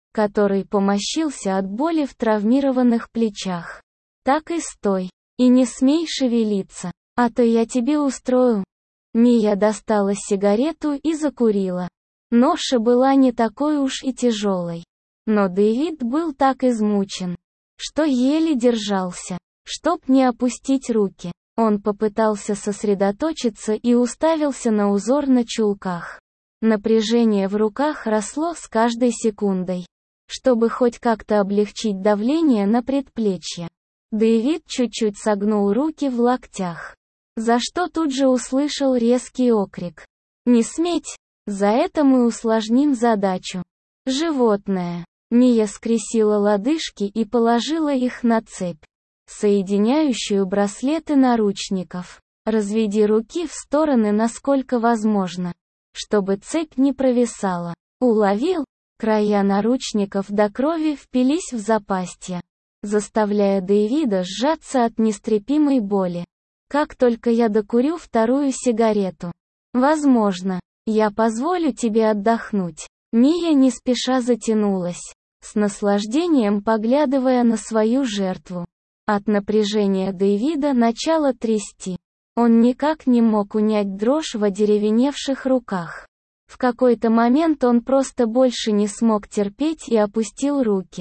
который поморщился от боли в травмированных плечах. «Так и стой. И не смей шевелиться, а то я тебе устрою». Мия достала сигарету и закурила. Ноша была не такой уж и тяжелой. Но Дэвид был так измучен, что еле держался. Чтоб не опустить руки, он попытался сосредоточиться и уставился на узор на чулках. Напряжение в руках росло с каждой секундой. Чтобы хоть как-то облегчить давление на предплечье, Дэвид чуть-чуть согнул руки в локтях, за что тут же услышал резкий окрик. «Не сметь! За это мы усложним задачу!» «Животное!» Мия скрестила лодыжки и положила их на цепь, соединяющую браслеты наручников. «Разведи руки в стороны насколько возможно, чтобы цепь не провисала». Уловил? Края наручников до крови впились в запястья, заставляя Дэвида сжаться от нестерпимой боли. «Как только я докурю вторую сигарету, возможно, я позволю тебе отдохнуть». Мия не спеша затянулась, с наслаждением поглядывая на свою жертву. От напряжения Дэвида начало трясти. Он никак не мог унять дрожь в одеревеневших руках. В какой-то момент он просто больше не смог терпеть и опустил руки.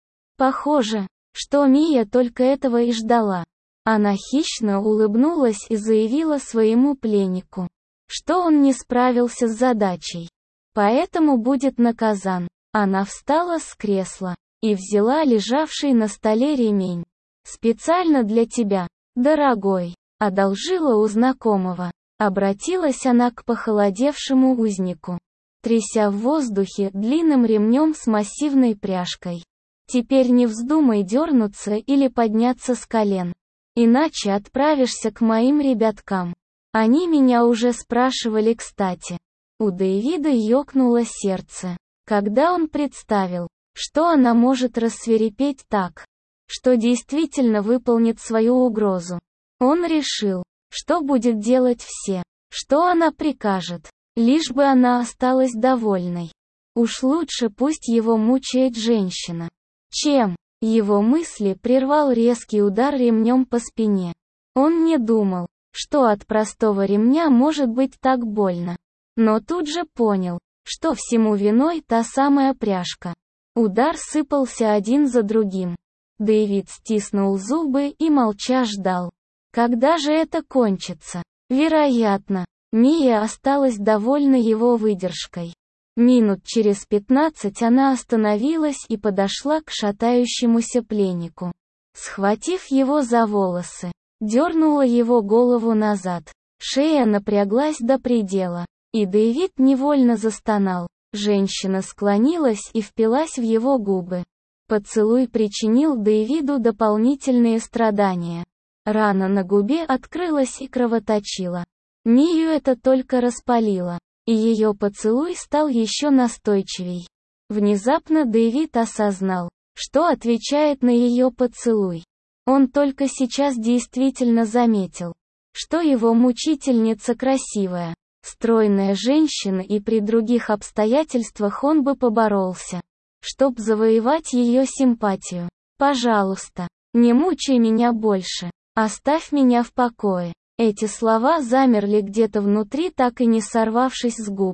Похоже, что Мия только этого и ждала. Она хищно улыбнулась и заявила своему пленнику, что он не справился с задачей, поэтому будет наказан. Она встала с кресла и взяла лежавший на столе ремень. «Специально для тебя, дорогой, одолжила у знакомого». Обратилась она к похолодевшему узнику, тряся в воздухе длинным ремнем с массивной пряжкой. «Теперь не вздумай дернуться или подняться с колен, иначе отправишься к моим ребяткам. Они меня уже спрашивали, кстати». У Дэвида ёкнуло сердце, когда он представил, что она может рассвирепеть так, что действительно выполнит свою угрозу. Он решил, что будет делать все, что она прикажет, лишь бы она осталась довольной. Уж лучше пусть его мучает женщина, чем... Его мысли прервал резкий удар ремнем по спине. Он не думал, что от простого ремня может быть так больно. Но тут же понял, что всему виной та самая пряжка. Удар сыпался один за другим. Дэвид стиснул зубы и молча ждал. Когда же это кончится? Вероятно, Мия осталась довольна его выдержкой. Минут через пятнадцать она остановилась и подошла к шатающемуся пленнику. Схватив его за волосы, дернула его голову назад. Шея напряглась до предела, и Дэвид невольно застонал. Женщина склонилась и впилась в его губы. Поцелуй причинил Дэвиду дополнительные страдания. Рана на губе открылась и кровоточила. Мию это только распалило, и ее поцелуй стал еще настойчивей. Внезапно Дэвид осознал, что отвечает на ее поцелуй. Он только сейчас действительно заметил, что его мучительница красивая, стройная женщина, и при других обстоятельствах он бы поборолся, чтоб завоевать ее симпатию. «Пожалуйста, не мучай меня больше. Оставь меня в покое». Эти слова замерли где-то внутри, так и не сорвавшись с губ.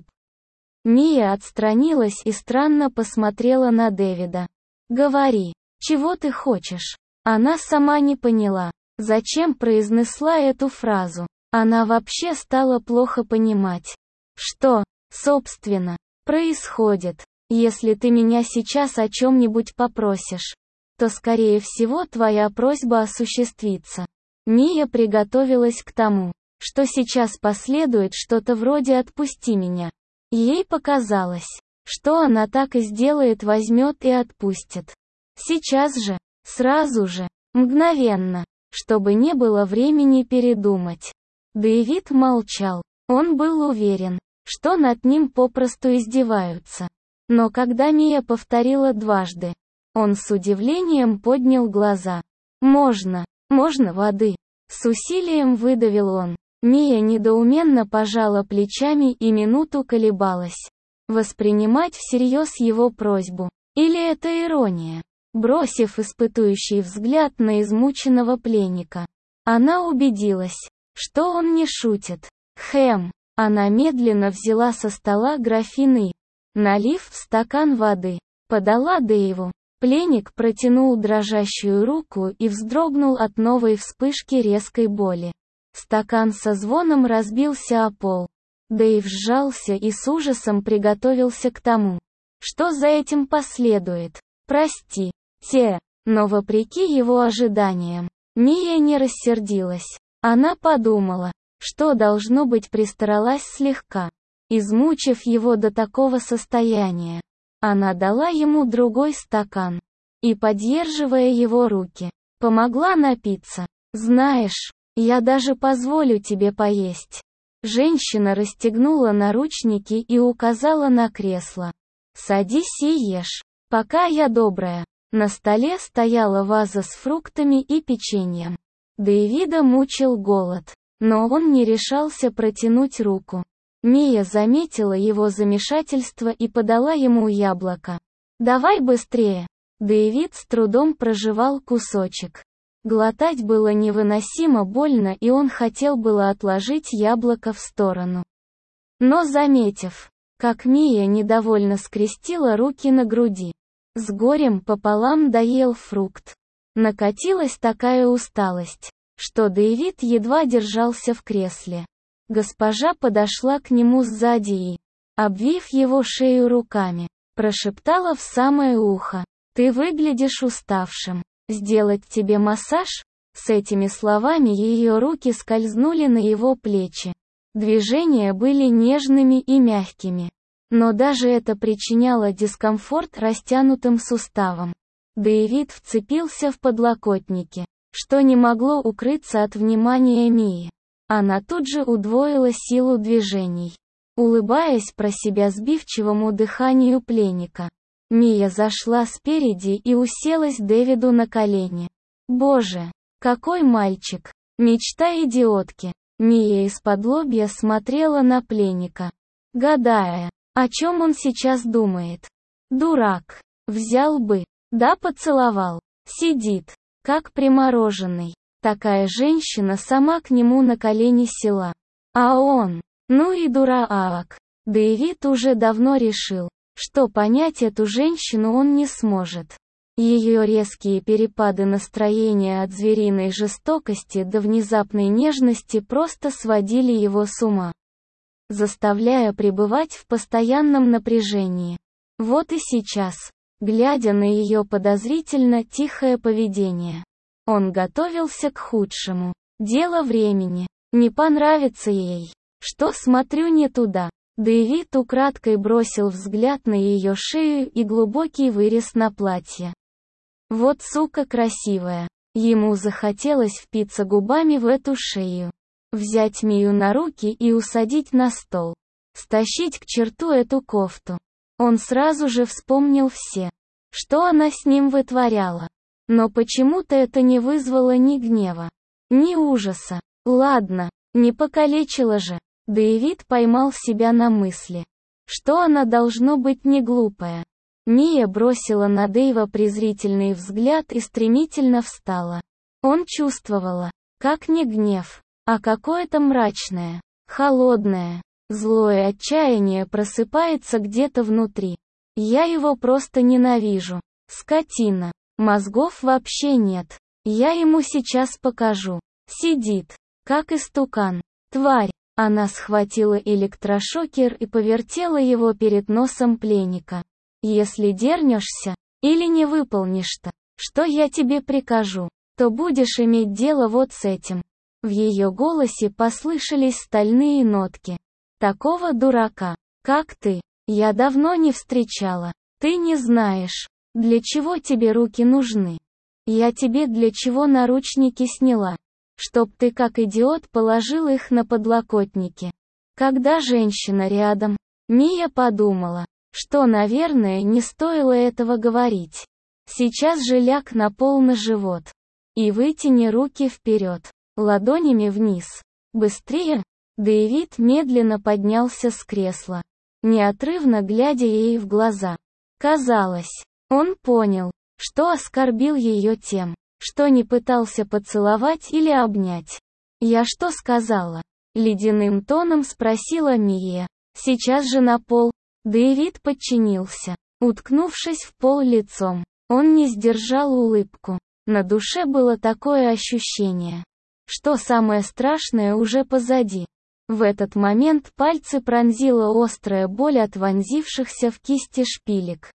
Мия отстранилась и странно посмотрела на Дэвида. «Говори, чего ты хочешь?» Она сама не поняла, зачем произнесла эту фразу. Она вообще стала плохо понимать, что, собственно, происходит. «Если ты меня сейчас о чем-нибудь попросишь, то, скорее всего, твоя просьба осуществится». Мия приготовилась к тому, что сейчас последует что-то вроде «отпусти меня». Ей показалось, что она так и сделает, возьмет и отпустит. Сейчас же, сразу же, мгновенно, чтобы не было времени передумать. Дэвид молчал. Он был уверен, что над ним попросту издеваются. Но когда Мия повторила дважды, он с удивлением поднял глаза. «Можно, можно воды?» С усилием выдавил он. Мия недоуменно пожала плечами и минуту колебалась, воспринимать всерьез его просьбу Или это ирония? Бросив испытующий взгляд на измученного пленника, она убедилась, что он не шутит. Хэм. Она медленно взяла со стола графин и, налив в стакан воды, подала Дэйву. Пленник протянул дрожащую руку и вздрогнул от новой вспышки резкой боли. Стакан со звоном разбился о пол. Дэйв сжался и с ужасом приготовился к тому, что за этим последует. «Прости, те». Но вопреки его ожиданиям, Мия не рассердилась. Она подумала, что, должно быть, пристаралась слегка, измучив его до такого состояния. Она дала ему другой стакан и, поддерживая его руки, помогла напиться. «Знаешь, я даже позволю тебе поесть». Женщина расстегнула наручники и указала на кресло. «Садись и ешь, пока я добрая». На столе стояла ваза с фруктами и печеньем. Дэвида мучил голод, но он не решался протянуть руку. Мия заметила его замешательство и подала ему яблоко. «Давай быстрее». Дэвид с трудом прожевал кусочек. Глотать было невыносимо больно, и он хотел было отложить яблоко в сторону. Но заметив, как Мия недовольно скрестила руки на груди, с горем пополам доел фрукт, накатилась такая усталость, что Дэвид едва держался в кресле. Госпожа подошла к нему сзади и, обвив его шею руками, прошептала в самое ухо: «Ты выглядишь уставшим. Сделать тебе массаж?» С этими словами ее руки скользнули на его плечи. Движения были нежными и мягкими, но даже это причиняло дискомфорт растянутым суставам. Дэвид вцепился в подлокотники, что не могло укрыться от внимания Мии. Она тут же удвоила силу движений, улыбаясь про себя сбивчивому дыханию пленника. Мия зашла спереди и уселась Дэвиду на колени. «Боже, какой мальчик! Мечта идиотки!» Мия исподлобья смотрела на пленника, гадая, о чем он сейчас думает. Дурак. Взял бы, да поцеловал. Сидит, как примороженный. Такая женщина сама к нему на колени села. А он, ну и дурак. Дэвид уже давно решил, что понять эту женщину он не сможет. Ее резкие перепады настроения от звериной жестокости до внезапной нежности просто сводили его с ума, заставляя пребывать в постоянном напряжении. Вот и сейчас, глядя на ее подозрительно тихое поведение, он готовился к худшему. Дело времени. Не понравится ей, что смотрю не туда. Дэвид украдкой бросил взгляд на ее шею и глубокий вырез на платье. Вот сука красивая. Ему захотелось впиться губами в эту шею, взять Мию на руки и усадить на стол, стащить к черту эту кофту. Он сразу же вспомнил все, что она с ним вытворяла. Но почему-то это не вызвало ни гнева, ни ужаса. Ладно, не покалечила же. Дэвид поймал себя на мысли, что она должно быть не глупая. Мия бросила на Дэйва презрительный взгляд и стремительно встала. Он чувствовала, как не гнев, а какое-то мрачное, холодное, злое отчаяние просыпается где-то внутри. Я его просто ненавижу. Скотина. Мозгов вообще нет. Я ему сейчас покажу. Сидит, как истукан. Тварь. Она схватила электрошокер и повертела его перед носом пленника. Если дернешься, или не выполнишь то, что я тебе прикажу, то будешь иметь дело вот с этим. В ее голосе послышались стальные нотки. Такого дурака, как ты, я давно не встречала. Ты не знаешь, для чего тебе руки нужны. Я тебе для чего наручники сняла. Чтоб ты как идиот положил их на подлокотники. Когда женщина рядом, Мия подумала, что, наверное, не стоило этого говорить. Сейчас же ляг на пол на живот и вытяни руки вперед, ладонями вниз. Быстрее. Дэвид медленно поднялся с кресла, неотрывно глядя ей в глаза. Казалось, Он понял, что оскорбил ее тем, что не пытался поцеловать или обнять. «Я что сказала?» — ледяным тоном спросила Мия. «Сейчас же на пол». Дэвид подчинился, уткнувшись в пол лицом. Он не сдержал улыбку. На душе было такое ощущение, что самое страшное уже позади. В этот момент пальцы пронзила острая боль от вонзившихся в кисти шпилек.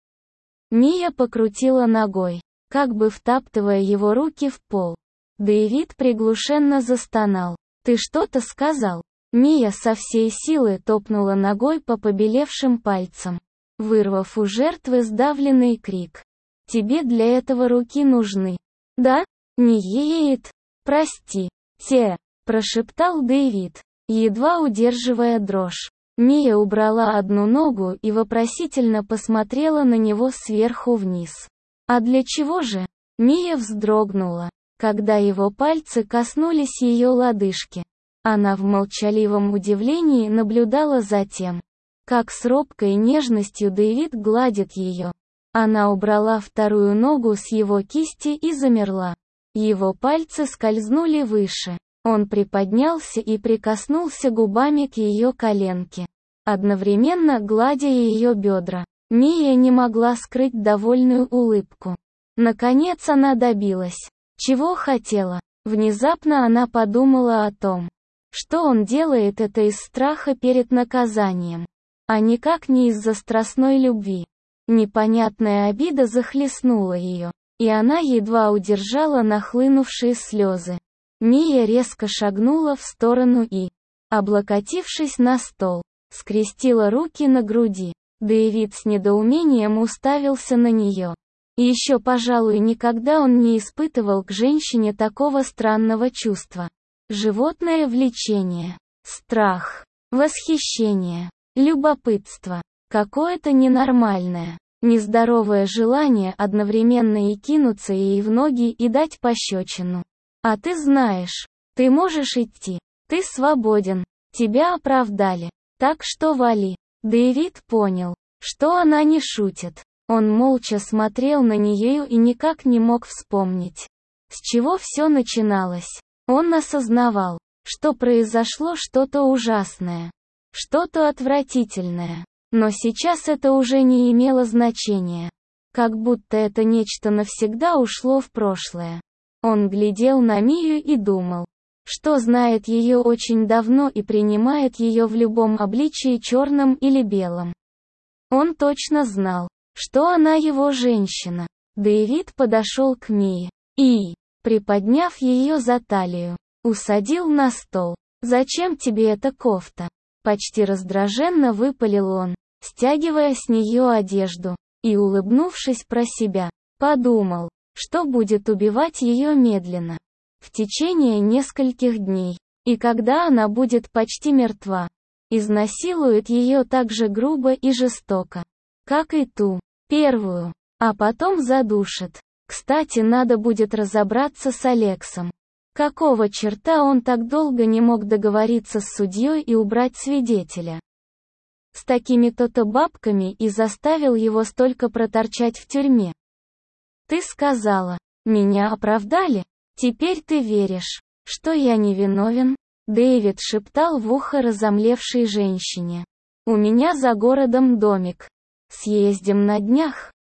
Мия покрутила ногой, как бы втаптывая его руки в пол. Дэвид приглушенно застонал. «Ты что-то сказал?» Мия со всей силы топнула ногой по побелевшим пальцам, вырвав у жертвы сдавленный крик. «Тебе для этого руки нужны?» «Да? Не ед. Прости. Те», — прошептал Дэвид, едва удерживая дрожь. Мия убрала одну ногу и вопросительно посмотрела на него сверху вниз. «А для чего же?» Мия вздрогнула, когда его пальцы коснулись ее лодыжки. Она в молчаливом удивлении наблюдала за тем, как с робкой нежностью Дэвид гладит ее. Она убрала вторую ногу с его кисти и замерла. Его пальцы скользнули выше. Он приподнялся и прикоснулся губами к ее коленке, одновременно гладя ее бедра. Мия не могла скрыть довольную улыбку. Наконец она добилась, чего хотела. Внезапно она подумала о том, что он делает это из страха перед наказанием, а никак не из-за страстной любви. Непонятная обида захлестнула ее, и она едва удержала нахлынувшие слезы. Мия резко шагнула в сторону и, облокотившись на стол, скрестила руки на груди. Дэвид с недоумением уставился на нее. И еще, пожалуй, никогда он не испытывал к женщине такого странного чувства. Животное влечение, страх, восхищение, любопытство, какое-то ненормальное, нездоровое желание одновременно и кинуться ей в ноги и дать пощечину. «А ты знаешь, ты можешь идти, ты свободен, тебя оправдали, так что вали». Дэвид понял, что она не шутит. Он молча смотрел на нее и никак не мог вспомнить, с чего все начиналось. Он осознавал, что произошло что-то ужасное, что-то отвратительное. Но сейчас это уже не имело значения. Как будто это нечто навсегда ушло в прошлое. Он глядел на Мию и думал, что знает ее очень давно и принимает ее в любом обличии, черном или белом. Он точно знал, что она его женщина. Дэвид подошел к Мии и, приподняв ее за талию, усадил на стол. «Зачем тебе эта кофта?» Почти раздраженно выпалил он, стягивая с нее одежду, и, улыбнувшись про себя, подумал, что будет убивать ее медленно, в течение нескольких дней, и когда она будет почти мертва, изнасилует ее так же грубо и жестоко, как и ту, первую, а потом задушит. Кстати, надо будет разобраться с Алексом. Какого черта он так долго не мог договориться с судьей и убрать свидетеля? С такими-то бабками и заставил его столько проторчать в тюрьме. «Ты сказала, меня оправдали? Теперь ты веришь, что я невиновен?» Дэвид шептал в ухо разомлевшей женщине. «У меня за городом домик. Съездим на днях?»